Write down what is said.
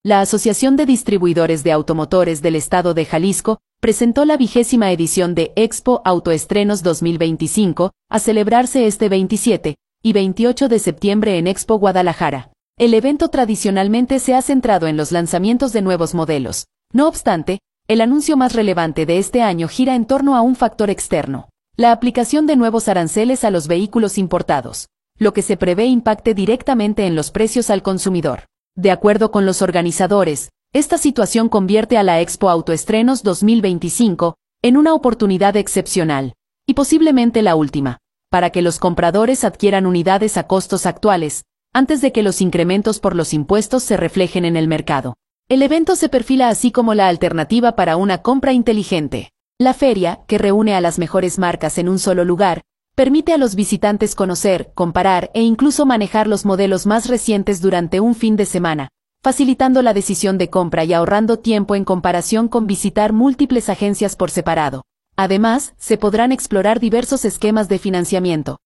La Asociación de Distribuidores de Automotores del Estado de Jalisco presentó la 20ª edición de Expo Autoestrenos 2025, a celebrarse este 27 y 28 de septiembre en Expo Guadalajara. El evento tradicionalmente se ha centrado en los lanzamientos de nuevos modelos. No obstante, el anuncio más relevante de este año gira en torno a un factor externo: la aplicación de nuevos aranceles a los vehículos importados, lo que se prevé impacte directamente en los precios al consumidor. De acuerdo con los organizadores, esta situación convierte a la Expo Autoestrenos 2025 en una oportunidad excepcional, y posiblemente la última, para que los compradores adquieran unidades a costos actuales, antes de que los incrementos por los impuestos se reflejen en el mercado. El evento se perfila así como la alternativa para una compra inteligente. La feria, que reúne a las mejores marcas en un solo lugar, permite a los visitantes conocer, comparar e incluso manejar los modelos más recientes durante un fin de semana, facilitando la decisión de compra y ahorrando tiempo en comparación con visitar múltiples agencias por separado. Además, se podrán explorar diversos esquemas de financiamiento,